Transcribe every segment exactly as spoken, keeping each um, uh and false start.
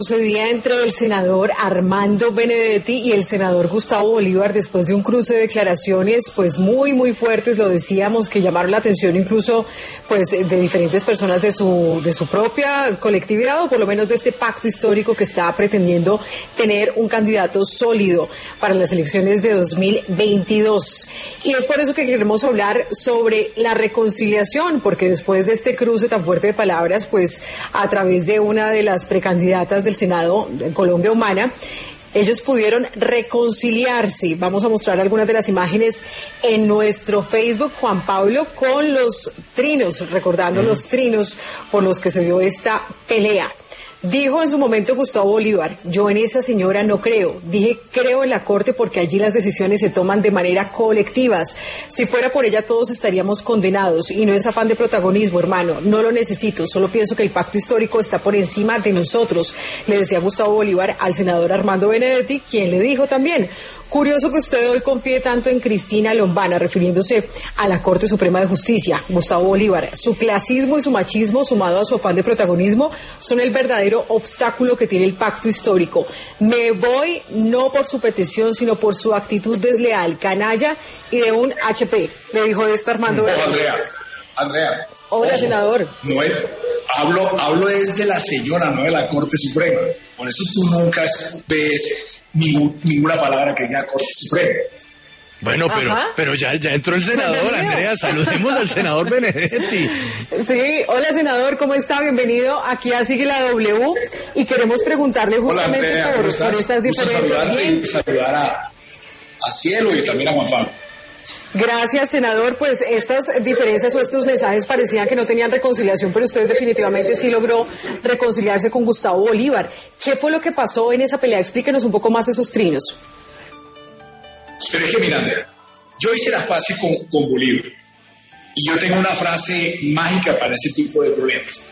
Sucedía entre el senador Armando Benedetti y el senador Gustavo Bolívar después de un cruce de declaraciones pues muy muy fuertes, lo decíamos, que llamaron la atención incluso pues de diferentes personas de su de su propia colectividad, o por lo menos de este pacto histórico que está pretendiendo tener un candidato sólido para las elecciones de dos mil veintidós. Y es por eso que queremos hablar sobre la reconciliación, porque después de este cruce tan fuerte de palabras, pues a través de una de las precandidatas del Senado en Colombia Humana, ellos pudieron reconciliarse. Vamos a mostrar algunas de las imágenes en nuestro Facebook, Juan Pablo, con los trinos, recordando mm. los trinos por los que se dio esta pelea. Dijo en su momento Gustavo Bolívar: yo en esa señora no creo. Dije, creo en la Corte porque allí las decisiones se toman de manera colectivas. Si fuera por ella todos estaríamos condenados y no es afán de protagonismo, hermano. No lo necesito, solo pienso que el pacto histórico está por encima de nosotros, le decía Gustavo Bolívar al senador Armando Benedetti, quien le dijo también: curioso que usted hoy confíe tanto en Cristina Lombana, refiriéndose a la Corte Suprema de Justicia. Gustavo Bolívar: su clasismo y su machismo, sumado a su afán de protagonismo, son el verdadero obstáculo que tiene el pacto histórico. Me voy no por su petición, sino por su actitud desleal, canalla y de un H P. Le dijo esto Armando no, Benedetti. Andrea, Andrea. Hola, ojo, senador. No es, hablo, hablo es de la señora, no de la Corte Suprema. Por eso tú nunca ves ningún, ninguna palabra que diga Corte Suprema. Bueno, pero pero ya, ya entró el senador, Andrea, saludemos al senador Benedetti. Sí, hola senador, ¿cómo está? Bienvenido aquí a Sigue la W y queremos preguntarle justamente hola, Andrea, por, por estas diferencias. Saludarte y saludar a, a Cielo y también a Juan Pablo. Gracias, senador. Pues estas diferencias o estos mensajes parecían que no tenían reconciliación, pero usted definitivamente sí logró reconciliarse con Gustavo Bolívar. ¿Qué fue lo que pasó en esa pelea? Explíquenos un poco más esos trinos. Pero es que, mira, Andrea, yo hice las paces con, con Bolívar y yo tengo una frase mágica para ese tipo de problemas.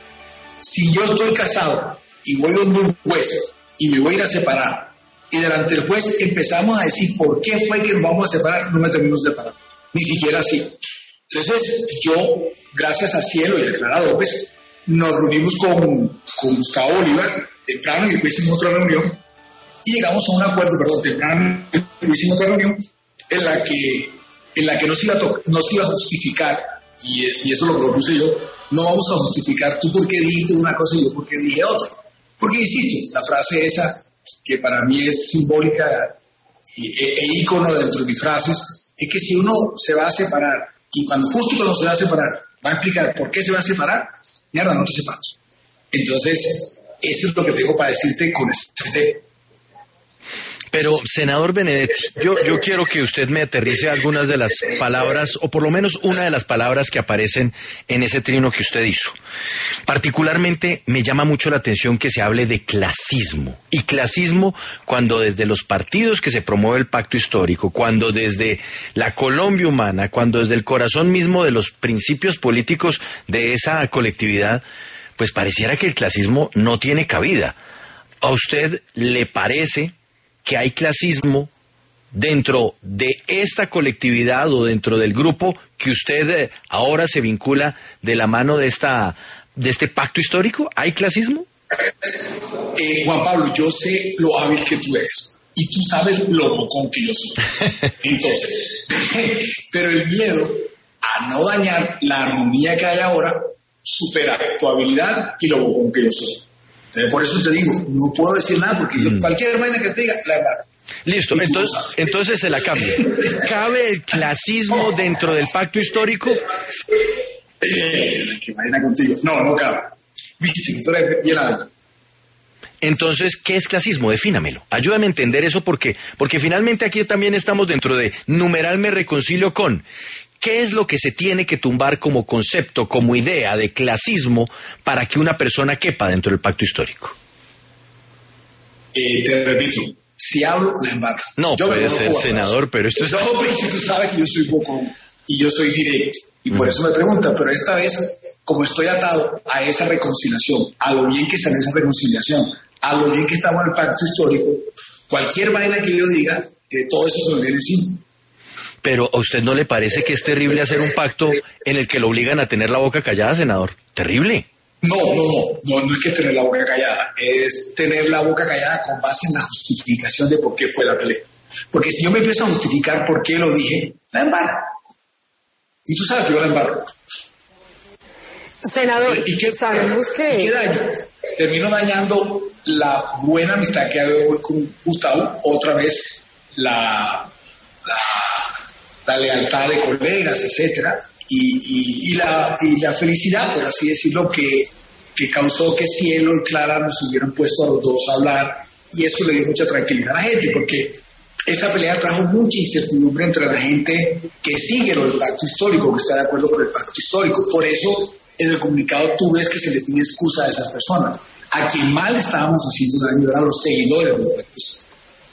Si yo estoy casado y voy donde un juez y me voy a ir a separar y delante del juez empezamos a decir por qué fue que nos vamos a separar, no me termino separando, ni siquiera así. Entonces yo, gracias a Cielo y a Clara López, nos reunimos con, con Gustavo Bolívar temprano y después hicimos otra reunión y llegamos a un acuerdo, perdón, temprano hicimos otra reunión en la que, en la que no, se iba a to- no se iba a justificar, y, es, y eso lo propuse yo, no vamos a justificar tú por qué dijiste una cosa y yo por qué dije otra. Porque, insisto, la frase esa, que para mí es simbólica e, e ícono dentro de mis frases, es que si uno se va a separar, y cuando justo cuando se va a separar, va a explicar por qué se va a separar, mierda, no te separas. Entonces, eso es lo que tengo para decirte con este tema. Pero, senador Benedetti, yo, yo quiero que usted me aterrice algunas de las palabras, o por lo menos una de las palabras que aparecen en ese trino que usted hizo. Particularmente me llama mucho la atención que se hable de clasismo. Y clasismo cuando desde los partidos que se promueve el pacto histórico, cuando desde la Colombia Humana, cuando desde el corazón mismo de los principios políticos de esa colectividad, pues pareciera que el clasismo no tiene cabida. ¿A usted le parece que hay clasismo dentro de esta colectividad o dentro del grupo que usted eh, ahora se vincula de la mano de esta de este pacto histórico? ¿Hay clasismo? Eh, Juan Pablo, yo sé lo hábil que tú eres y tú sabes lo bocón que yo soy. Entonces, pero el miedo a no dañar la armonía que hay ahora supera tu habilidad y lo bocón que yo soy. Entonces, por eso te digo, no puedo decir nada, porque mm. yo, cualquier vaina que te diga, la verdad. Listo, entonces, entonces se la cambia. ¿Cabe el clasismo dentro del pacto histórico? Eh, qué vaina contigo. No, no cabe. Viste, que tú eres bien adentro. Entonces, ¿qué es clasismo? Defínamelo. Ayúdame a entender eso porque, porque finalmente aquí también estamos dentro de numeral me reconcilio con. ¿Qué es lo que se tiene que tumbar como concepto, como idea de clasismo para que una persona quepa dentro del pacto histórico? Eh, te repito, si hablo, la embarco. No, yo puede ser senador, pero esto es... No, pero tú sabes que yo soy poco y yo soy directo. Y por mm. eso me pregunta, pero esta vez, como estoy atado a esa reconciliación, a lo bien que está en esa reconciliación, a lo bien que estamos en el pacto histórico, cualquier vaina que yo diga, eh, todo eso se me viene encima. Pero ¿a usted no le parece que es terrible hacer un pacto en el que lo obligan a tener la boca callada, senador? Terrible. No, no, no, no, no es que tener la boca callada, es tener la boca callada con base en la justificación de por qué fue la pelea. Porque si yo me empiezo a justificar por qué lo dije, la embarro. Y tú sabes que yo la embarro. Senador, ¿Y qué, sabemos que... ¿y qué daño? Termino dañando la buena amistad que hago hoy con Gustavo, otra vez la, la, la lealtad de colegas, etcétera, y, y, y, la, y la felicidad, por así decirlo, que, que causó que Cielo y Clara nos hubieran puesto a los dos a hablar, y eso le dio mucha tranquilidad a la gente, porque esa pelea trajo mucha incertidumbre entre la gente que sigue el pacto histórico, que está de acuerdo con el pacto histórico. Por eso, en el comunicado tú ves que se le pide excusa a esas personas. A quien mal estábamos haciendo daño eran los seguidores de los pactos.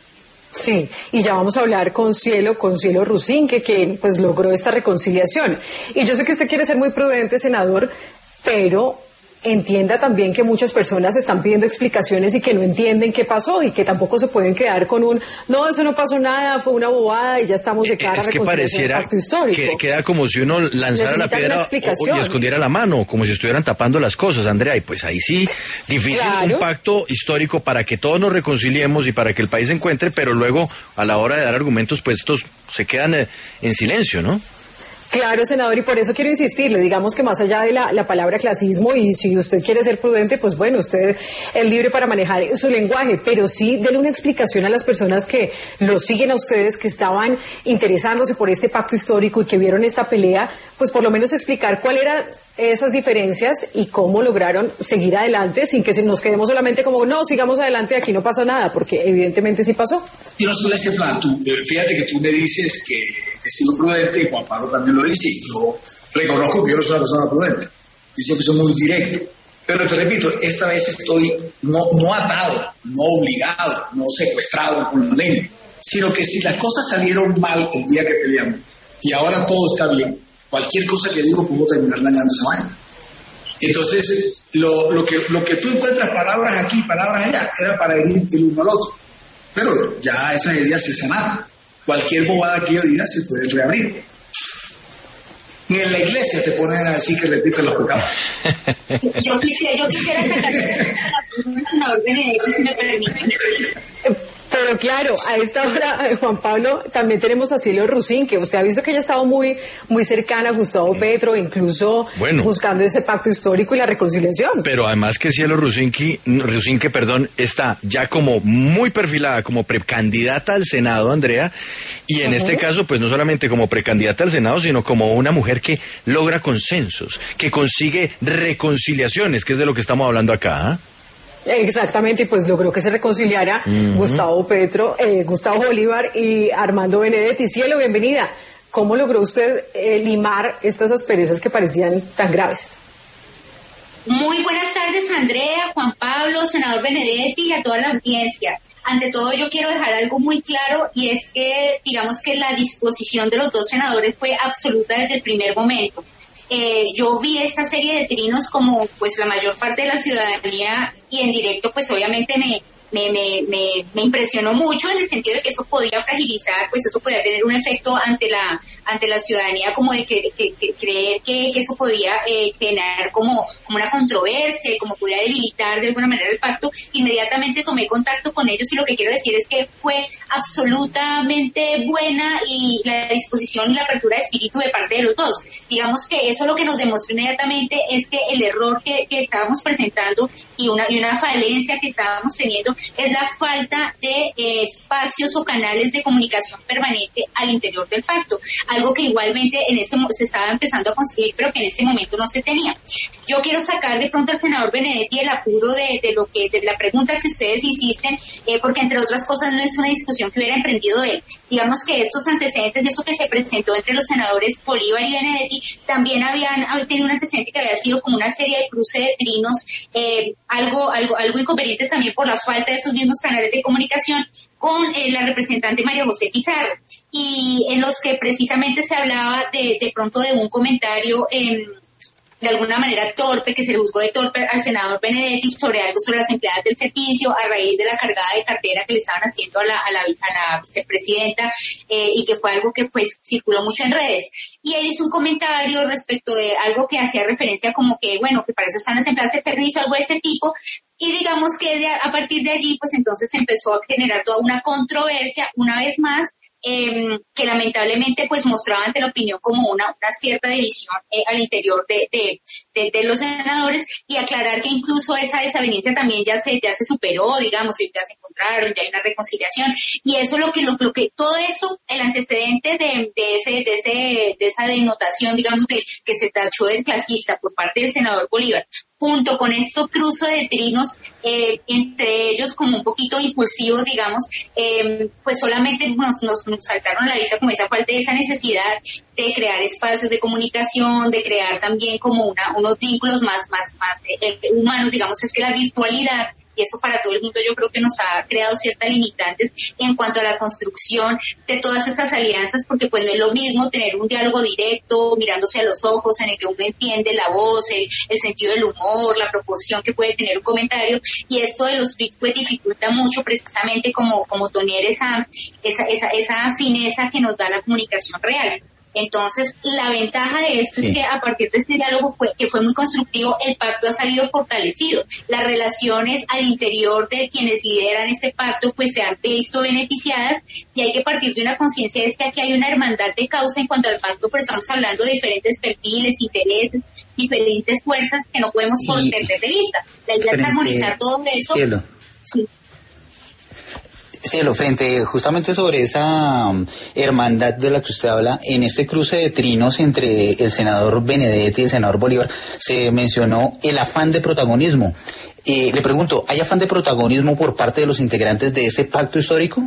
Sí, y ya vamos a hablar con Cielo, con Cielo Rusinque, que pues logró esta reconciliación. Y yo sé que usted quiere ser muy prudente, senador, pero entienda también que muchas personas están pidiendo explicaciones y que no entienden qué pasó y que tampoco se pueden quedar con un no, eso no pasó nada, fue una bobada y ya estamos de cara es a que pareciera pacto histórico. Que queda como si uno lanzara la piedra o, o, y escondiera la mano, como si estuvieran tapando las cosas, Andrea, y pues ahí sí, difícil claro. Un pacto histórico para que todos nos reconciliemos y para que el país se encuentre, pero luego a la hora de dar argumentos pues estos se quedan eh, en silencio, ¿no? Claro, senador, y por eso quiero insistirle, digamos que más allá de la, la palabra clasismo, y si usted quiere ser prudente, pues bueno, usted es libre para manejar su lenguaje, pero sí denle una explicación a las personas que lo siguen a ustedes, que estaban interesándose por este pacto histórico y que vieron esta pelea, pues por lo menos explicar cuál eran esas diferencias y cómo lograron seguir adelante sin que nos quedemos solamente como, no, sigamos adelante, aquí no pasó nada, porque evidentemente sí pasó. Yo no soy ese plan, tú, fíjate que tú me dices que he sido prudente y Juan Pablo también lo dice, y yo reconozco que yo no soy una persona prudente, yo siempre soy muy directo, pero te repito, esta vez estoy no, no atado, no obligado, no secuestrado con la ley, sino que si las cosas salieron mal el día que peleamos y ahora todo está bien, cualquier cosa que digo puedo terminar dañando esa vaina. Entonces, lo, lo, que, lo que tú encuentras palabras aquí, palabras allá, era para herir el uno al otro. Pero ya esas heridas se sanaron. Cualquier bobada que yo diga se puede reabrir. Ni en la iglesia te ponen a decir que repiten los pecados. Yo quisiera, yo quisiera sacar la senador Benedetto, si me permite. Pero claro, a esta hora, Juan Pablo, también tenemos a Cielo Rusinque. Usted ha visto que ella ha estado muy, muy cercana a Gustavo Petro, incluso bueno, buscando ese pacto histórico y la reconciliación. Pero además que Cielo Rusinque, Rusinque, perdón, está ya como muy perfilada como precandidata al Senado, Andrea, y en uh-huh. este caso, pues no solamente como precandidata al Senado, sino como una mujer que logra consensos, que consigue reconciliaciones, que es de lo que estamos hablando acá, ¿eh? Exactamente, y pues logró que se reconciliara uh-huh. Gustavo Petro, eh, Gustavo Bolívar y Armando Benedetti. Cielo, bienvenida. ¿Cómo logró usted eh, limar estas asperezas que parecían tan graves? Muy buenas tardes, Andrea, Juan Pablo, senador Benedetti y a toda la audiencia. Ante todo, yo quiero dejar algo muy claro, y es que, digamos que la disposición de los dos senadores fue absoluta desde el primer momento. Eh, yo vi esta serie de trinos como pues la mayor parte de la ciudadanía, y en directo pues obviamente me, me, me, me, me impresionó mucho en el sentido de que eso podía fragilizar, pues eso podía tener un efecto ante la ante la ciudadanía, como de que, que, que creer que, que eso podía eh, generar como, como una controversia, como podía debilitar de alguna manera el pacto. Inmediatamente tomé contacto con ellos, y lo que quiero decir es que fue absolutamente buena y la disposición y la apertura de espíritu de parte de los dos. Digamos que eso lo que nos demostró inmediatamente es que el error que, que estábamos presentando y una, y una falencia que estábamos teniendo es la falta de eh, espacios o canales de comunicación permanente al interior del pacto, algo que igualmente en ese, se estaba empezando a construir, pero que en ese momento no se tenía. Yo quiero sacar de pronto al senador Benedetti el apuro de, de lo que de la pregunta que ustedes insisten, eh, porque entre otras cosas no es una discusión que hubiera emprendido él. Digamos que estos antecedentes, eso que se presentó entre los senadores Bolívar y Benedetti, también habían tenido un antecedente que había sido como una serie de cruce de trinos, eh, algo, algo, algo inconvenientes también por la falta de esos mismos canales de comunicación con eh, la representante María José Pizarro, y en los que precisamente se hablaba de, de pronto de un comentario eh, de alguna manera torpe, que se le juzgó de torpe al senador Benedetti sobre algo sobre las empleadas del servicio a raíz de la cargada de cartera que le estaban haciendo a la, a la, a la vicepresidenta, eh, y que fue algo que pues circuló mucho en redes. Y él hizo un comentario respecto de algo que hacía referencia como que, bueno, que para eso están las empleadas de servicio, algo de ese tipo, y digamos que de, a partir de allí pues entonces empezó a generar toda una controversia, una vez más, Eh, que lamentablemente pues mostraba ante la opinión como una, una cierta división eh, al interior de, de, de, de los senadores, y aclarar que incluso esa desaveniencia también ya se ya se superó, digamos, ya se encontraron, ya hay una reconciliación, y eso lo que lo, lo que todo eso, el antecedente de, de ese de ese de esa denotación, digamos, de que se tachó del clasista por parte del senador Bolívar, junto con esto cruzo de trinos, eh, entre ellos como un poquito impulsivos, digamos, eh, pues solamente nos, nos, nos saltaron a la vista como esa falta de esa necesidad de crear espacios de comunicación, de crear también como una unos vínculos más, más, más eh, humanos, digamos, es que la virtualidad, y eso para todo el mundo yo creo que nos ha creado ciertas limitantes en cuanto a la construcción de todas esas alianzas, porque pues no es lo mismo tener un diálogo directo, mirándose a los ojos, en el que uno entiende la voz, el, el sentido del humor, la proporción que puede tener un comentario, y esto de los tweets pues dificulta mucho precisamente como, como tener esa, esa, esa, esa fineza que nos da la comunicación real. Entonces, la ventaja de esto sí. es que a partir de este diálogo fue que fue muy constructivo, el pacto ha salido fortalecido. Las relaciones al interior de quienes lideran ese pacto pues se han visto beneficiadas, y hay que partir de una conciencia de que aquí hay una hermandad de causa en cuanto al pacto, pero estamos hablando de diferentes perfiles, intereses, diferentes fuerzas que no podemos y perder de vista. La idea es armonizar todo eso. Cielo. Sí. Cielo, frente justamente sobre esa um, hermandad de la que usted habla, en este cruce de trinos entre el senador Benedetti y el senador Bolívar, se mencionó el afán de protagonismo. Eh, le pregunto, ¿hay afán de protagonismo por parte de los integrantes de este pacto histórico?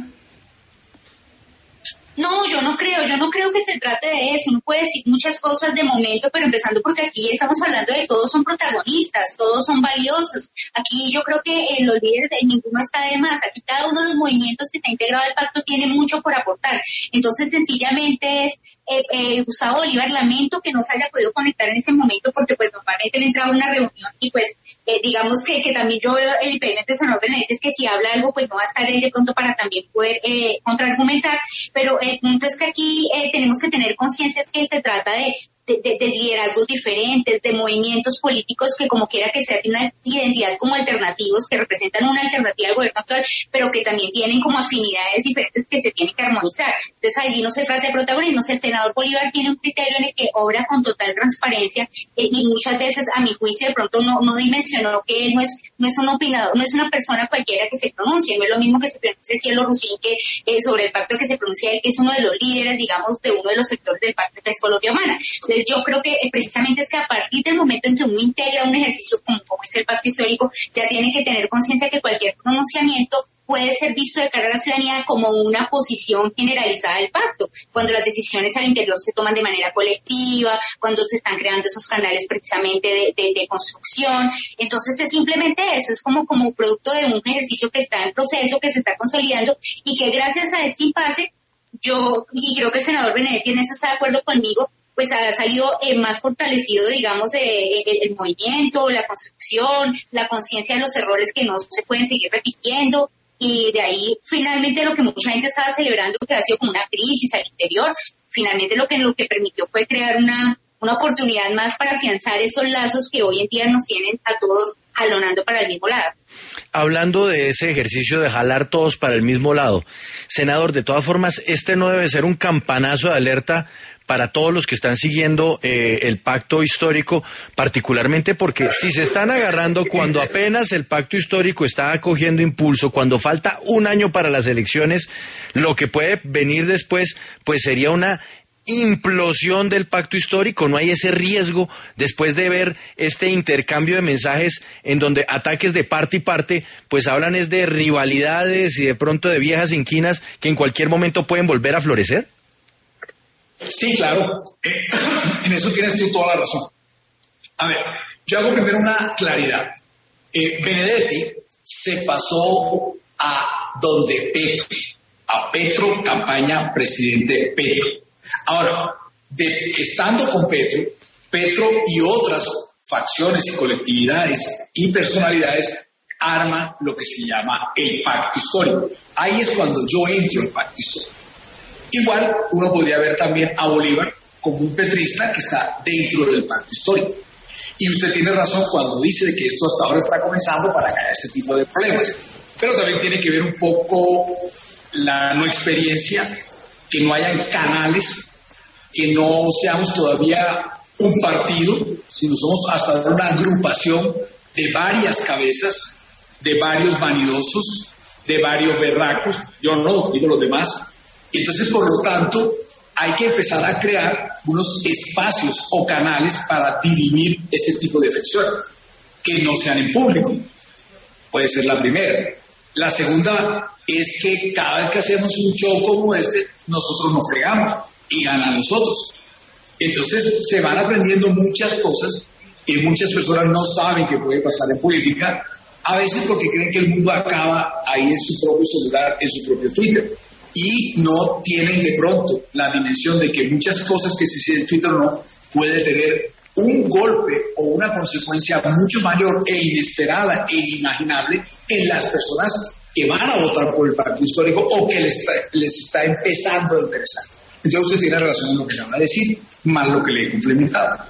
No, yo no creo, yo no creo que se trate de eso. Uno puede decir muchas cosas de momento, pero empezando porque aquí estamos hablando de todos son protagonistas, todos son valiosos. Aquí yo creo que eh, los líderes de ninguno está de más. Aquí cada uno de los movimientos que está integrado al pacto tiene mucho por aportar. Entonces, sencillamente es, eh, eh, Gustavo Bolívar, lamento que no se haya podido conectar en ese momento porque pues normalmente él entraba a una reunión y pues eh, digamos que, que también yo veo el impedimento de senador Benedetti, es que si habla algo pues no va a estar él de pronto para también poder eh, contraargumentar, pero el punto es que aquí eh, tenemos que tener conciencia que se trata de, de, de, de liderazgos diferentes, de movimientos políticos que como quiera que sea tienen una identidad como alternativos, que representan una alternativa al gobierno actual, pero que también tienen como afinidades diferentes que se tienen que armonizar. Entonces allí no se trata de protagonismo. El senador Bolívar tiene un criterio en el que obra con total transparencia eh, y muchas veces a mi juicio de pronto no, no dimensionó que él no es, no es un opinador, no es una persona cualquiera que se pronuncie, no es lo mismo que se pronuncie Cielo Rusín que eh, sobre el pacto que se pronuncia él, que es uno de los líderes, digamos, de uno de los sectores del pacto que es Colombia Humana. Entonces yo creo que eh, precisamente es que a partir del momento en que uno integra un ejercicio como, como es el pacto histórico, ya tiene que tener conciencia que cualquier pronunciamiento puede ser visto de cara a la ciudadanía como una posición generalizada del pacto, cuando las decisiones al interior se toman de manera colectiva, cuando se están creando esos canales precisamente de, de, de construcción. Entonces es simplemente eso, es como, como producto de un ejercicio que está en proceso, que se está consolidando y que gracias a este impasse, yo, y creo que el senador Benedetti en eso está de acuerdo conmigo, pues ha salido eh, más fortalecido, digamos, eh, el, el movimiento, la construcción, la conciencia de los errores que no se pueden seguir repitiendo. Y de ahí, finalmente, lo que mucha gente estaba celebrando, que ha sido como una crisis al interior, finalmente lo que lo que permitió fue crear una, una oportunidad más para afianzar esos lazos que hoy en día nos tienen a todos jalonando para el mismo lado. Hablando de ese ejercicio de jalar todos para el mismo lado, senador, de todas formas, este no debe ser un campanazo de alerta para todos los que están siguiendo eh, el pacto histórico, particularmente porque si se están agarrando cuando apenas el pacto histórico está cogiendo impulso, cuando falta un año para las elecciones, lo que puede venir después pues sería una implosión del pacto histórico. No hay ese riesgo después de ver este intercambio de mensajes en donde ataques de parte y parte pues hablan es de rivalidades y de pronto de viejas inquinas que en cualquier momento pueden volver a florecer. Sí, claro. Eh, en eso tienes tú toda la razón. A ver, yo hago primero una claridad. Eh, Benedetti se pasó a donde Petro, a Petro, campaña presidente Petro. Ahora, de, estando con Petro, Petro y otras facciones y colectividades y personalidades arman lo que se llama el pacto histórico. Ahí es cuando yo entro al pacto histórico. Igual uno podría ver también a Bolívar como un petrista que está dentro del pacto histórico. Y usted tiene razón cuando dice que esto hasta ahora está comenzando para caer este tipo de problemas. Pero también tiene que ver un poco la no experiencia, que no hayan canales, que no seamos todavía un partido, sino somos hasta una agrupación de varias cabezas, de varios vanidosos, de varios berracos. Yo no, digo los demás. Entonces, por lo tanto, hay que empezar a crear unos espacios o canales para dirimir ese tipo de fricción, que no sean en público. Puede ser la primera. La segunda es que cada vez que hacemos un show como este, nosotros nos fregamos y ganan nosotros. Entonces se van aprendiendo muchas cosas que muchas personas no saben que puede pasar en política, a veces porque creen que el mundo acaba ahí en su propio celular, en su propio Twitter. Y no tienen de pronto la dimensión de que muchas cosas que se dicen en Twitter no puede tener un golpe o una consecuencia mucho mayor e inesperada e inimaginable en las personas que van a votar por el pacto histórico o que les está, les está empezando a interesar. Entonces usted tiene razón en lo que acaba de decir, más lo que le he complementado.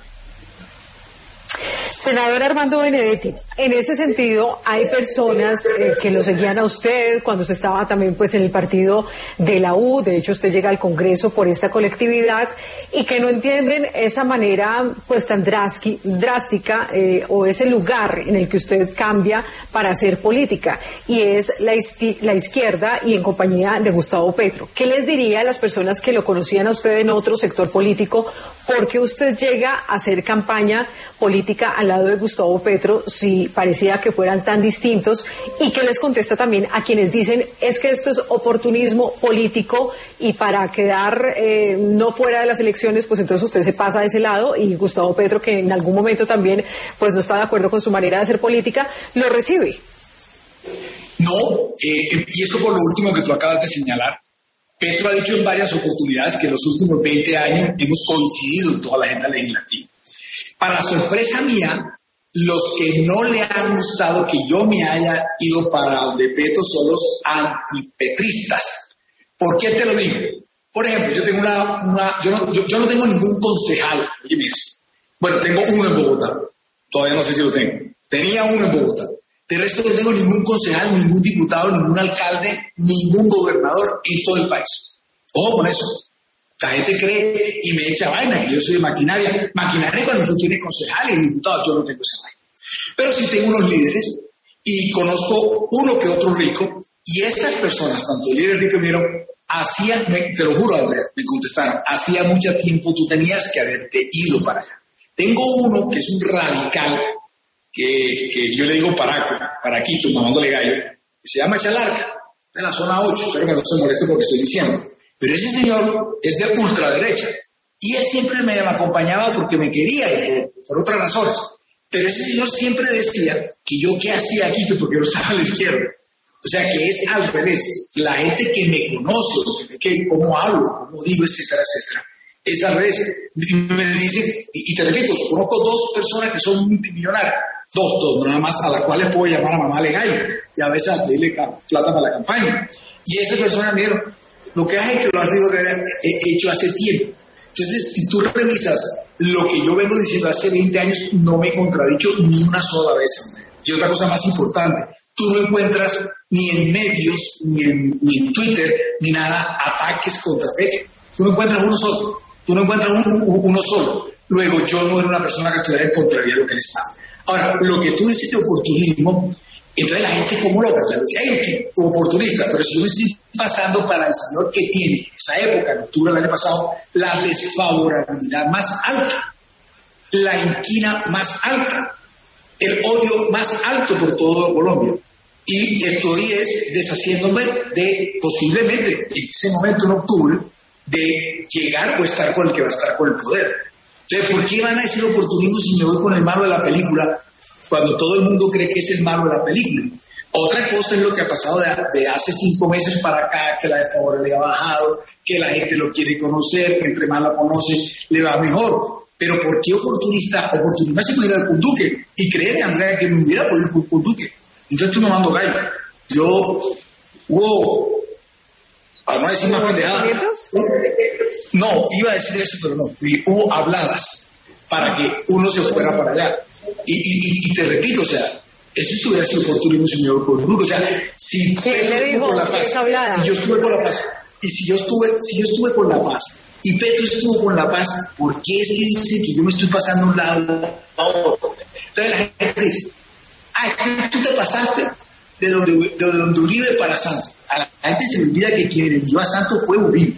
Senador Armando Benedetti, en ese sentido hay personas eh, que lo seguían a usted cuando usted estaba también pues en el partido de la U, de hecho usted llega al Congreso por esta colectividad y que no entienden esa manera pues tan drástica, drástica eh, o ese lugar en el que usted cambia para hacer política y es la, la izquierda y en compañía de Gustavo Petro. ¿Qué les diría a las personas que lo conocían a usted en otro sector político? ¿Por qué usted llega a hacer campaña política al lado de Gustavo Petro si parecía que fueran tan distintos? ¿Y qué les contesta también a quienes dicen es que esto es oportunismo político y para quedar eh, no fuera de las elecciones, pues entonces usted se pasa a ese lado y Gustavo Petro, que en algún momento también pues no está de acuerdo con su manera de hacer política, lo recibe? No, eh, empiezo por lo último que tú acabas de señalar. Petro ha dicho en varias oportunidades que en los últimos veinte años hemos coincidido en toda la agenda legislativa. Para sorpresa mía, los que no le han gustado que yo me haya ido para donde Petro son los antipetristas. ¿Por qué te lo digo? Por ejemplo, yo tengo una, una yo, no, yo, yo no tengo ningún concejal, oye eso. Bueno, tengo uno en Bogotá, todavía no sé si lo tengo. Tenía uno en Bogotá. De resto no tengo ningún concejal, ningún diputado, ningún alcalde, ningún gobernador en todo el país. Ojo con eso. La gente cree y me echa vaina que yo soy de maquinaria. Maquinaria cuando tú tienes concejales y diputados, yo no tengo esa vaina. Pero sí tengo unos líderes y conozco uno que otro rico y esas personas, tanto líderes ricos me dijeron, hacía, me, te lo juro Andrea, me contestaron, hacía mucho tiempo tú tenías que haberte ido para allá. Tengo uno que es un radical, que, que yo le digo Paraco, Paraquito, mamándole gallo, que se llama Chalarca, de la zona ocho, espero que no se moleste porque estoy diciendo. Pero ese señor es de ultraderecha y él siempre me acompañaba porque me quería y por, por otras razones. Pero ese señor siempre decía que yo qué hacía aquí, que porque yo estaba a la izquierda. O sea que es al revés. La gente que me conoce, que, que cómo hablo, cómo digo, etcétera, etcétera, es al revés. Y me dicen, y, y te repito, conozco dos personas que son multimillonarias. Dos, dos, nada más, a las cuales puedo llamar a mamá le gallo y a veces a pedirle plata para la campaña. Y esas personas me dijeron, lo que has hecho lo has hecho hace tiempo. Entonces, si tú revisas lo que yo vengo diciendo hace veinte años, no me he contradicho ni una sola vez. Y otra cosa más importante, tú no encuentras ni en medios, ni en, ni en Twitter, ni nada, ataques contra Petro. Tú no encuentras uno solo. Tú no encuentras un, un, uno solo. Luego, yo no era una persona que estuviera en contra de lo que él sabe. Ahora, lo que tú dices de oportunismo, entonces la gente como loca, claro, dice, ay, qué oportunista, pero si yo me estoy pasando para el señor que tiene, en esa época, en octubre del año pasado, la desfavorabilidad más alta, la inquina más alta, el odio más alto por todo Colombia. Y estoy es deshaciéndome de, posiblemente, en ese momento en octubre, de llegar o estar con el que va a estar con el poder. Entonces, ¿por qué van a decir oportunismo si me voy con el malo de la película cuando todo el mundo cree que es el malo de la película? Otra cosa es lo que ha pasado de, de hace cinco meses para acá, que la desfavorabilidad ha bajado, que la gente lo quiere conocer, que entre más lo conoce le va mejor. pero ¿por qué oportunista? Oportunista se pudiera ir con Duque. Y créeme, Andrea, que me hubiera podido ir con, con Duque. Entonces tú me mando gallo. Yo, hubo, para no decir más pendejada, no, iba a decir eso, pero no. Y hubo habladas para que uno se fuera para allá. Y, y, y te repito, o sea, eso sí hubiera sido oportunismo, señor Duque. O sea, si Petro estuvo por la paz, y yo estuve por la paz, y si yo estuve, si yo estuve por la paz, y Petro estuvo con la paz, ¿por qué es que dice que yo me estoy pasando un lado a otro? Entonces la gente dice, ah, tú te pasaste de donde, de donde Uribe para Santos. A la gente se le olvida que quien le dio a Santos fue Uribe.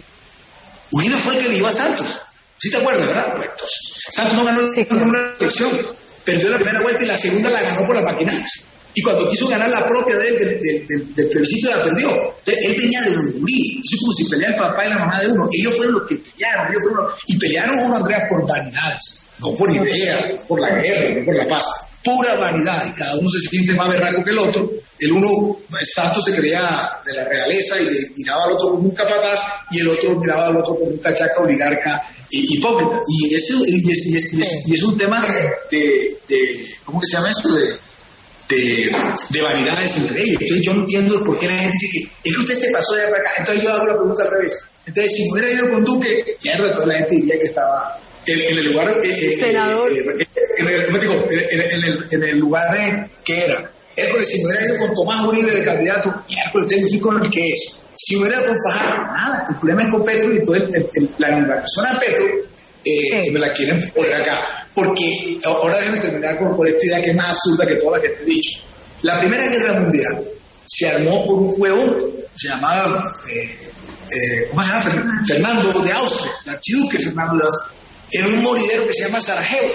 Uribe fue el que le dio a Santos. ¿Sí te acuerdas, verdad? Pues, entonces, Santos no ganó sí, una elección, perdió la primera vuelta y la segunda la ganó por las maquinarias. Y cuando quiso ganar la propia de él, del, del, del, del plebiscito, la perdió. Entonces, él venía de un Uribe. Es como si peleara el papá y la mamá de uno. Ellos fueron los que pelearon. Ellos fueron los... Y pelearon uno, Andrea, por vanidades. No por ideas, no por la guerra, no por la paz. Pura vanidad. Y cada uno se siente más berraco que el otro. El uno, Santos se creía de la realeza y le miraba al otro como un capataz. Y el otro miraba al otro como un cachaca oligarca hipócrita. Y, ese, y, es, y, es, y, es, y es un tema de, de ¿cómo que se llama eso? De... De, de vanidades entre ellos. Entonces yo no entiendo por qué la gente dice que es que usted se pasó de acá. Entonces yo hago la pregunta al revés. Entonces si me hubiera ido con Duque, mierda, toda la gente diría que estaba en, en el lugar eh, senador eh, en, el, digo, en, en, el, en el lugar de que era. Hércules, si me hubiera ido con Tomás Uribe de candidato, Hércules, tengo que ir con el que es. Si me hubiera ido con Fajardo, nada. El problema es con Petro y todo el, el, el, la misma persona Petro eh, sí. me la quieren poner acá. Porque ahora déjame terminar con, con esta idea que es más absurda que toda la que te he dicho. La Primera Guerra Mundial se armó por un huevón, se llamaba eh, eh, ¿cómo se llama? Fernando de Austria, el archiduque Fernando de Austria, en un moridero que se llama Sarajevo.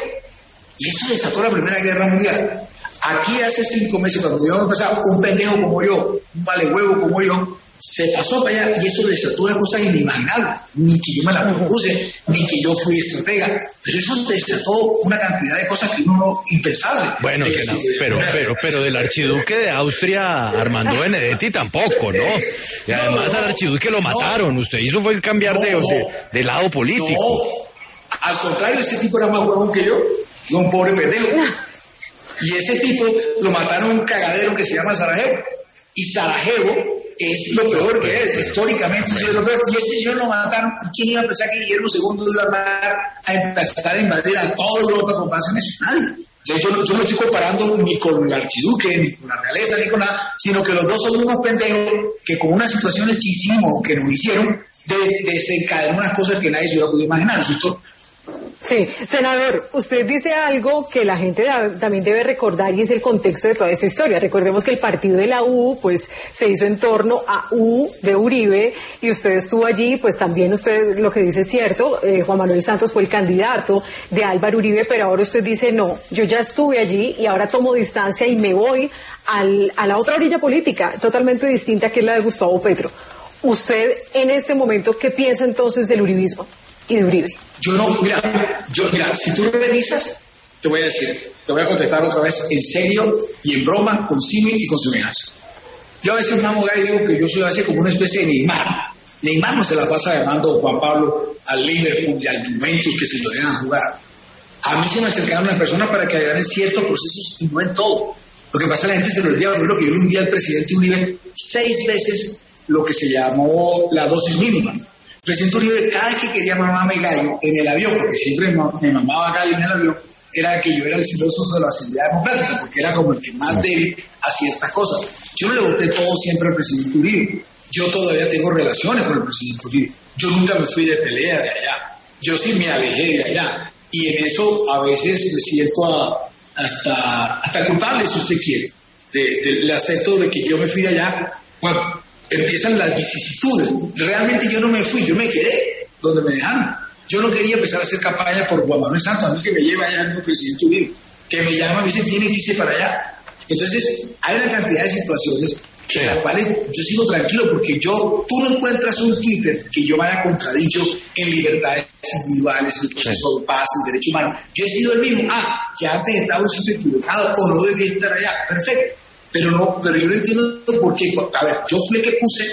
Y eso desató la Primera Guerra Mundial. Aquí hace cinco meses, cuando yo empezaba, un pendejo como yo, un vale huevo como yo, se pasó para allá y eso desató una cosa inimaginable. Ni que yo me la propuse, ni que yo fui estratega, pero eso desató una cantidad de cosas que uno no impensable. Bueno, que no, pero, pero, pero del archiduque de Austria, Armando Benedetti, tampoco, ¿no? Y además no, al archiduque lo mataron. No, usted hizo fue el cambiar no, de, de, de lado político. No, al contrario, ese tipo era más huevón que yo, yo un pobre pendejo. Y ese tipo lo mataron en un cagadero que se llama Sarajevo. Y Sarajevo es lo peor que es, históricamente es lo peor. Y ese señor lo mataron. ¿Quién iba a pensar que Guillermo segundo iba a armar a empezar a invadir a toda Europa con base en eso? Nadie. Yo, yo, no, yo no estoy comparando ni con el archiduque, ni con la realeza, ni con nada, sino que los dos son unos pendejos que con unas situaciones que hicimos, que nos hicieron, de, desencadenó unas cosas que nadie se hubiera podido imaginar. Esto, Sí, senador, usted dice algo que la gente da, también debe recordar y es el contexto de toda esta historia. Recordemos que el partido de la U, pues, se hizo en torno a U de Uribe y usted estuvo allí, pues también usted lo que dice es cierto, eh, Juan Manuel Santos fue el candidato de Álvaro Uribe, pero ahora usted dice no, yo ya estuve allí y ahora tomo distancia y me voy al, a la otra orilla política, totalmente distinta que es la de Gustavo Petro. Usted en este momento, ¿qué piensa entonces del uribismo y de Uribe? Yo no, mira, yo, mira, si tú lo revisas, te voy a decir, te voy a contestar otra vez en serio y en broma, con símil y con semejanza. Yo a veces mamo y digo que yo soy así como una especie de Neymar. Neymar no se la pasa llamando Juan Pablo al Liverpool y al Juventus que se lo dejan jugar. A mí se me acercaron unas personas para que ayudaran en ciertos procesos y no en todo. Lo que pasa es que la gente se lo olvida, por lo que yo le hundí al presidente Uribe seis veces lo que se llamó la dosis mínima. El presidente Uribe, cada vez que quería mamarme gallo en el avión, porque siempre me mamaba gallo en el avión, era que yo era el filósofo de la Asamblea Democrática, porque era como el que más débil hacía estas cosas. Yo no le voté todo siempre al presidente Uribe. Yo todavía tengo relaciones con el presidente Uribe. Yo nunca me fui de pelea de allá. Yo sí me alejé de allá. Y en eso a veces me siento a, hasta, hasta culpable, si usted quiere, del de, acepto de que yo me fui de allá. Bueno, empiezan las vicisitudes. Realmente yo no me fui, yo me quedé donde me dejaron. Yo no quería empezar a hacer campaña por Juan Manuel Santos, a mí que me lleva allá el presidente Uribe, que me llama, me dice, tiene que irse para allá. Entonces, hay una cantidad de situaciones en las cuales yo sigo tranquilo, porque yo, tú no encuentras un Twitter que yo me haya contradicho en libertades individuales, en el proceso de paz, en derecho humano. Yo he sido el mismo. Ah, que antes estaba en un sitio equivocado o no debía estar allá. Perfecto. Pero no, pero yo no entiendo por qué. A ver, yo fui el que puse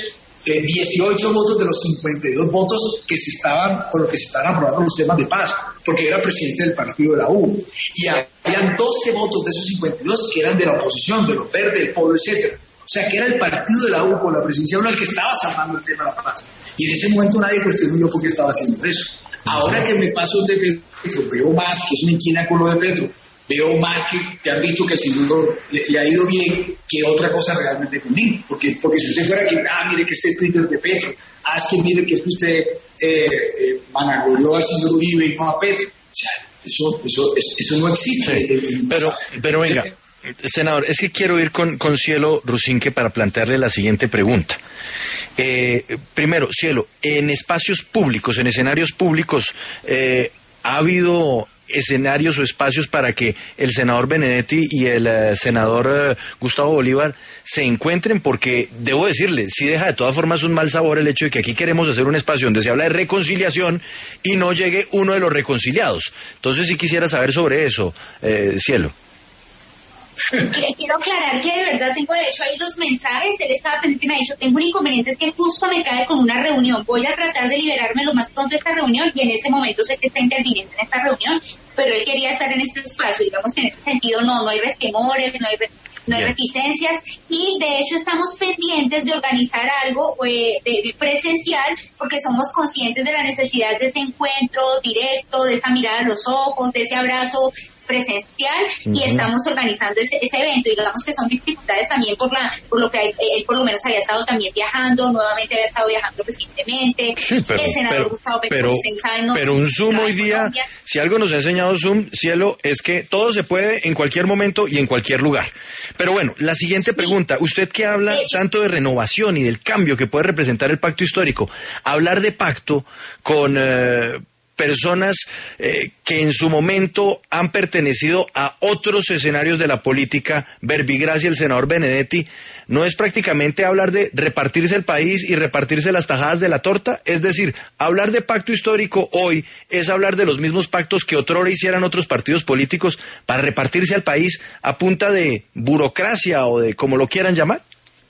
eh, dieciocho votos de los cincuenta y dos votos que se estaban, con los que se estaban aprobando los temas de paz, porque era presidente del partido de la U. Y habían doce votos de esos cincuenta y dos que eran de la oposición, de los verdes, del pueblo, etcétera. O sea, que era el partido de la U con la presidencia uno el que estaba salvando el tema de la paz. Y en ese momento nadie cuestionó yo por qué estaba haciendo eso. Ahora que me paso de Petro, veo más que es una inquina con lo de Petro. Veo más que, que han visto que el señor le, le ha ido bien que otra cosa realmente conmigo. Porque, porque si usted fuera que, ah, mire que este Twitter de Petro, ah, es que mire que es que usted eh, eh, vanaglorió al señor Uribe y no a Petro. O sea, eso, eso, eso, eso no existe. Sí, pero, pero venga, senador, es que quiero ir con, con Cielo Rusinque para plantearle la siguiente pregunta. Eh, primero, Cielo, en espacios públicos, en escenarios públicos, eh, ¿ha habido escenarios o espacios para que el senador Benedetti y el uh, senador uh, Gustavo Bolívar se encuentren? Porque debo decirle, sí deja de todas formas un mal sabor el hecho de que aquí queremos hacer un espacio donde se habla de reconciliación y no llegue uno de los reconciliados. Entonces sí quisiera saber sobre eso, eh, Cielo. Quiero aclarar que de verdad tengo de hecho ahí los mensajes. Él estaba pendiente y me ha dicho, tengo un inconveniente, es que justo me cae con una reunión, voy a tratar de liberarme lo más pronto de esta reunión, y en ese momento sé que está interviniendo en esta reunión, pero él quería estar en este espacio. Digamos que en ese sentido no, no hay resquemores, no hay re, no hay reticencias, y de hecho estamos pendientes de organizar algo eh, de, de presencial, porque somos conscientes de la necesidad de ese encuentro directo, de esa mirada a los ojos, de ese abrazo presencial, uh-huh. y estamos organizando ese, ese evento. Digamos que son dificultades también por la por lo que hay, él por lo menos había estado también viajando, nuevamente había estado viajando recientemente. Sí, pero, el senador pero, Gustavo Petro, pero, sabe, no pero un Zoom hoy día, Colombia. Si algo nos ha enseñado Zoom, Cielo, es que todo se puede en cualquier momento y en cualquier lugar. Pero bueno, la siguiente sí. pregunta, usted que habla de tanto de renovación y del cambio que puede representar el pacto histórico, hablar de pacto con Eh, personas eh, que en su momento han pertenecido a otros escenarios de la política, Verbigracia y el senador Benedetti, ¿no es prácticamente hablar de repartirse el país y repartirse las tajadas de la torta? Es decir, hablar de pacto histórico hoy es hablar de los mismos pactos que otrora hicieran otros partidos políticos para repartirse al país a punta de burocracia o de como lo quieran llamar.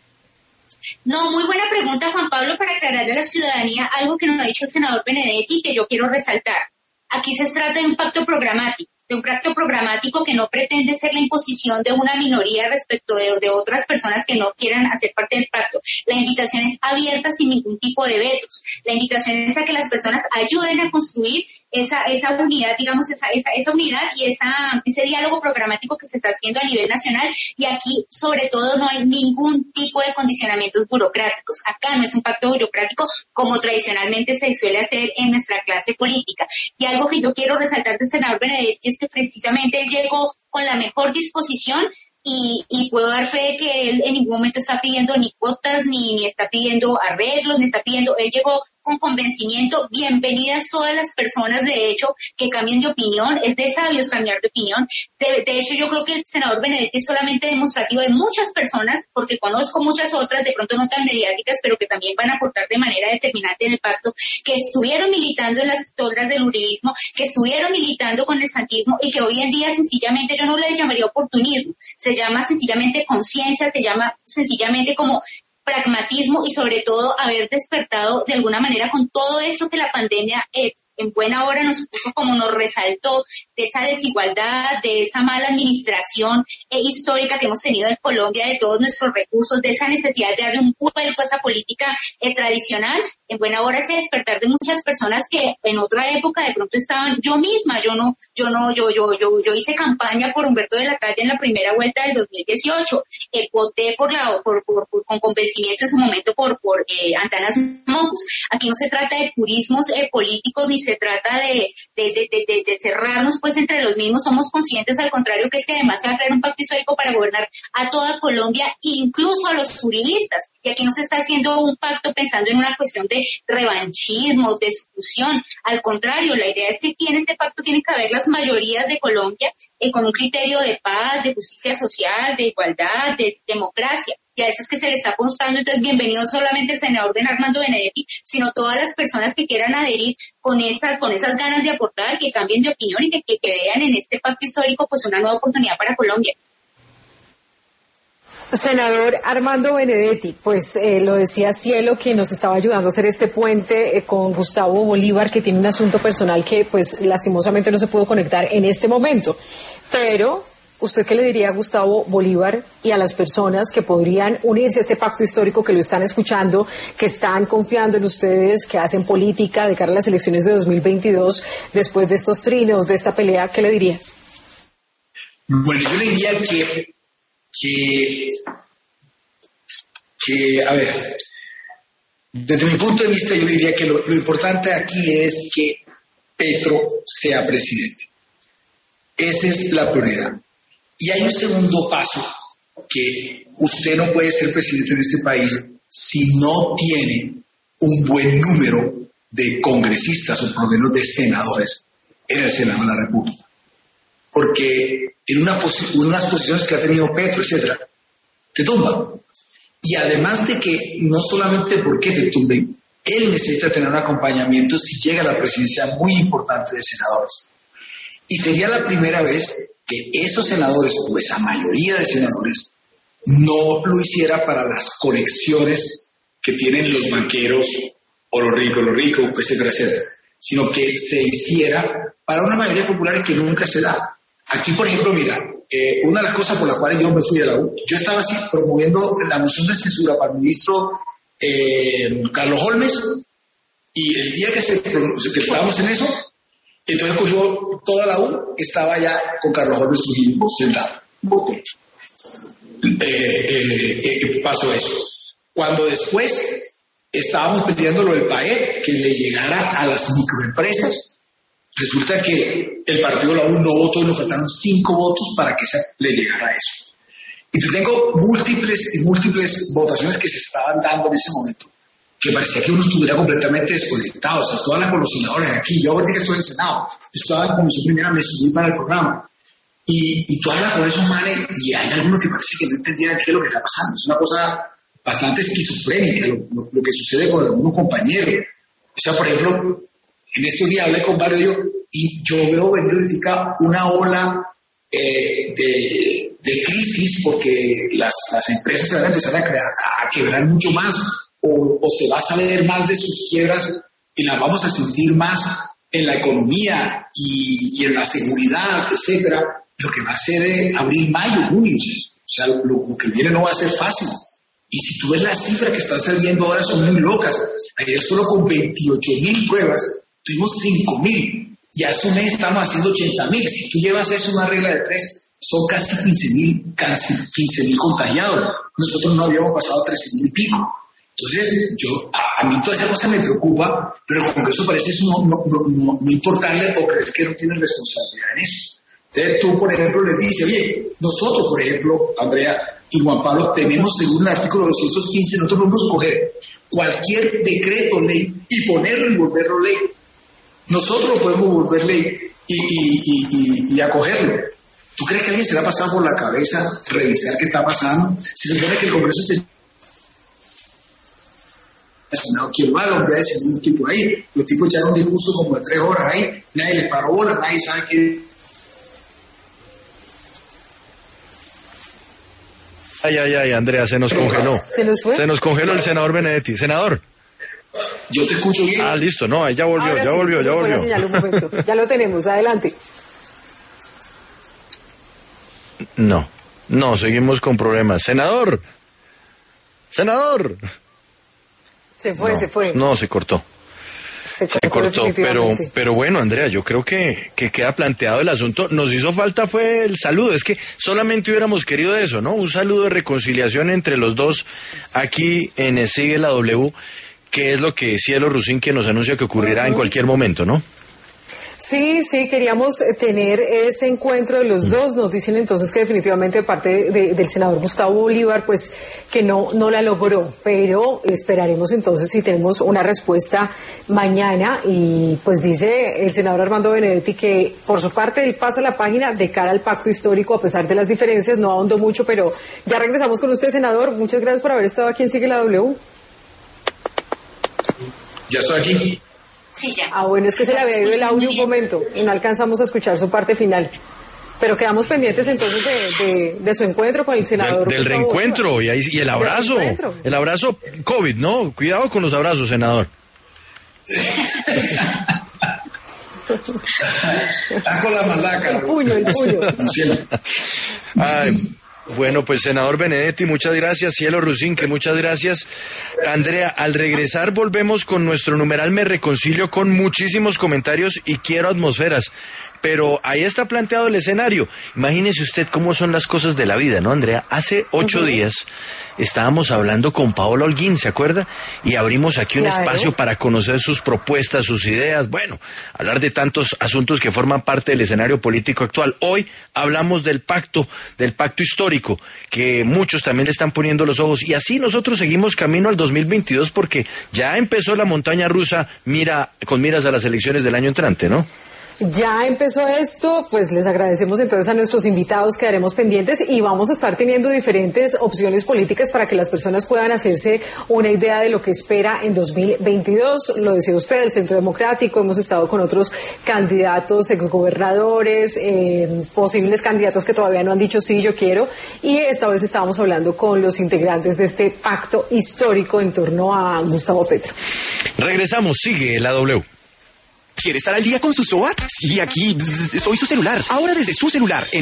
No, muy buena pregunta, Juan Pablo, para aclararle a la ciudadanía algo que nos ha dicho el senador Benedetti y que yo quiero resaltar. Aquí se trata de un pacto programático, de un pacto programático que no pretende ser la imposición de una minoría respecto de, de otras personas que no quieran hacer parte del pacto. La invitación es abierta sin ningún tipo de vetos. La invitación es a que las personas ayuden a construir esa esa unidad, digamos, esa esa, esa unidad y esa ese diálogo programático que se está haciendo a nivel nacional, y aquí sobre todo no hay ningún tipo de condicionamientos burocráticos. Acá no es un pacto burocrático como tradicionalmente se suele hacer en nuestra clase política. Y algo que yo quiero resaltar del senador Benedetti es que precisamente él llegó con la mejor disposición. Y, y puedo dar fe de que él en ningún momento está pidiendo ni cuotas, ni, ni está pidiendo arreglos, ni está pidiendo, él llegó con convencimiento. Bienvenidas todas las personas, de hecho, que cambien de opinión, es de sabios cambiar de opinión. De, de hecho, yo creo que el senador Benedetti es solamente demostrativo de muchas personas, porque conozco muchas otras, de pronto no tan mediáticas, pero que también van a aportar de manera determinante en el pacto, que estuvieron militando en las toldas del uribismo, que estuvieron militando con el santismo, y que hoy en día sencillamente yo no le llamaría oportunismo, se llama sencillamente conciencia, se llama sencillamente como pragmatismo, y sobre todo haber despertado de alguna manera con todo esto que la pandemia eh, en buena hora nos puso, como nos resaltó, de esa desigualdad, de esa mala administración eh, histórica que hemos tenido en Colombia, de todos nuestros recursos, de esa necesidad de darle un vuelco a esa política eh, tradicional. En buena hora ese despertar de muchas personas que en otra época de pronto estaban, yo misma, yo no, yo no, yo, yo, yo, yo hice campaña por Humberto de la Calle en la primera vuelta del dos mil dieciocho, eh, voté por la, por, por, por, con convencimiento en su momento por, por eh, Antanas Mocus. Aquí no se trata de purismos eh, políticos, ni se trata de, de, de, de, de cerrarnos pues entre los mismos. Somos conscientes, al contrario, que es que además se va a crear un pacto histórico para gobernar a toda Colombia, incluso a los uribistas. Y aquí no se está haciendo un pacto pensando en una cuestión de revanchismo, de exclusión. Al contrario, la idea es que aquí en este pacto tienen que haber las mayorías de Colombia eh, con un criterio de paz, de justicia social, de igualdad, de democracia. Y a eso es que se le está apostando. Entonces, bienvenido solamente el senador Ben Armando Benedetti, sino todas las personas que quieran adherir con esas, con esas ganas de aportar, que cambien de opinión y que, que, que vean en este pacto histórico pues una nueva oportunidad para Colombia. Senador Armando Benedetti, pues eh, lo decía Cielo, quien nos estaba ayudando a hacer este puente eh, con Gustavo Bolívar, que tiene un asunto personal que pues lastimosamente no se pudo conectar en este momento. Pero, ¿usted qué le diría a Gustavo Bolívar y a las personas que podrían unirse a este pacto histórico, que lo están escuchando, que están confiando en ustedes, que hacen política de cara a las elecciones de dos mil veintidós, después de estos trinos, de esta pelea? ¿Qué le diría? Bueno, yo le diría que Que, que, a ver, desde mi punto de vista yo diría que lo, lo importante aquí es que Petro sea presidente. Esa es la prioridad. Y hay un segundo paso, que usted no puede ser presidente en este país si no tiene un buen número de congresistas o por lo menos de senadores en el Senado de la República. Porque en una posi- unas posiciones que ha tenido Petro, etcétera, te tumban. Y además de que no solamente porque te tumben, él necesita tener un acompañamiento si llega a la presidencia muy importante de senadores. Y sería la primera vez que esos senadores, o esa mayoría de senadores, no lo hiciera para las conexiones que tienen los banqueros o los ricos, los ricos, etcétera, etcétera, sino que se hiciera para una mayoría popular que nunca se da. Aquí, por ejemplo, mira, eh, una de las cosas por las cuales yo me fui de la U, yo estaba así promoviendo la moción de censura para el ministro eh, Carlos Holmes, y el día que, se, que estábamos en eso, entonces cogió toda la U, estaba ya con Carlos Holmes Trujillo sentado. Eh, eh, eh, pasó eso. Cuando después estábamos pidiendo lo del P A E F, que le llegara a las microempresas, resulta que el partido de la U no votó y nos faltaron cinco votos para que se le llegara eso. Y yo tengo múltiples y múltiples votaciones que se estaban dando en ese momento, que parecía que uno estuviera completamente desconectado. O sea, todas las con los senadores aquí. Yo ahorita que estoy en el Senado, yo estaba en comisión primera, me subí para el programa. Y, y tú hablas con esos manes y hay algunos que parece que no entendieran qué es lo que está pasando. Es una cosa bastante esquizofrénica lo, lo, lo que sucede con algunos compañeros. O sea, por ejemplo, en estos días hablé con varios de ellos y yo veo venir ahorita una ola eh, de, de crisis porque las, las empresas se van a empezar a, crear, a quebrar mucho más o, o se va a saber más de sus quiebras y las vamos a sentir más en la economía y, y en la seguridad, etcétera. Lo que va a ser de abril, mayo, junio. O sea, lo, lo que viene no va a ser fácil. Y si tú ves las cifras que están saliendo ahora son muy locas. Ayer solo con veintiocho mil pruebas tuvimos cinco mil. Y hace un mes estamos haciendo ochenta mil. Si tú llevas eso una regla de tres, son casi quince mil, casi quince mil contagiados. Nosotros no habíamos pasado trece mil y pico. Entonces, yo, a, a mí toda esa cosa me preocupa, pero el Congreso parece eso no, no, no, no, no importarle o creer que no tiene responsabilidad en eso. Entonces tú, por ejemplo, le dices, oye, nosotros, por ejemplo, Andrea y Juan Pablo, tenemos según el artículo doscientos quince, nosotros podemos coger cualquier decreto ley y ponerlo y volverlo ley. Nosotros lo podemos volver ley y, y, y, y, y acogerlo. ¿Tú crees que a alguien se le ha pasado por la cabeza revisar qué está pasando? Se supone que el Congreso se... ¿Quién va a volver a decir un tipo ahí? Los tipos echaron un discurso como de tres horas ahí, nadie le paró bola, nadie sabe qué... Ay, ay, ay, Andrea, se nos congeló. ¿Se nos fue? Se nos congeló el senador Benedetti. Senador. Yo te escucho bien. Ah, listo, no, ya volvió, Ahora ya sí, volvió, sí, ya fue la volvió. señal, un momento. Ya lo tenemos, adelante. No, no, seguimos con problemas. Senador. Senador. Se fue, no, se fue. No, se cortó. Se cortó, Se cortó, pero, definitivamente. pero bueno, Andrea, yo creo que, que queda planteado el asunto. Nos hizo falta fue el saludo, es que solamente hubiéramos querido eso, ¿no? Un saludo de reconciliación entre los dos aquí en Sigue la W, que es lo que Cielo Rusín que nos anuncia que ocurrirá en cualquier momento, ¿no? Sí, sí, queríamos eh, tener ese encuentro de los dos. Nos dicen entonces que definitivamente de parte de, del senador Gustavo Bolívar, pues que no, no la logró, pero esperaremos entonces si tenemos una respuesta mañana. Y pues dice el senador Armando Benedetti que por su parte él pasa la página de cara al pacto histórico a pesar de las diferencias, no ahondó mucho, pero ya regresamos con usted, senador. Muchas gracias por haber estado aquí en Sigue la W. Ya estoy aquí. Sí, ya. Ah, bueno, es que se le había ido el audio un momento y no alcanzamos a escuchar su parte final. Pero quedamos pendientes entonces de, de, de su encuentro con el senador. Del, del reencuentro y, ahí, y el abrazo. El abrazo COVID, ¿no? Cuidado con los abrazos, senador. Estás con la malaca. El puño, el puño. Ay, bueno, pues senador Benedetti, muchas gracias. Cielo Rusinque, muchas gracias. Andrea, al regresar volvemos con nuestro numeral Me Reconcilio con muchísimos comentarios y quiero atmosferas. Pero ahí está planteado el escenario. Imagínese usted cómo son las cosas de la vida, ¿no, Andrea? Hace ocho uh-huh. días estábamos hablando con Paola Holguín, ¿se acuerda? Y abrimos aquí un claro. espacio para conocer sus propuestas, sus ideas, bueno, hablar de tantos asuntos que forman parte del escenario político actual. Hoy hablamos del pacto, del pacto histórico, que muchos también le están poniendo los ojos. Y así nosotros seguimos camino al dos mil veintidós porque ya empezó la montaña rusa mira con miras a las elecciones del año entrante, ¿no? Ya empezó esto, pues les agradecemos entonces a nuestros invitados, quedaremos pendientes y vamos a estar teniendo diferentes opciones políticas para que las personas puedan hacerse una idea de lo que espera en dos mil veintidós. Lo decía usted, el Centro Democrático, hemos estado con otros candidatos, exgobernadores, eh, posibles candidatos que todavía no han dicho sí, yo quiero, y esta vez estábamos hablando con los integrantes de este pacto histórico en torno a Gustavo Petro. Regresamos, sigue la W. ¿Quiere estar al día con su SOAT? Sí, aquí. Soy su celular. Ahora desde su celular. En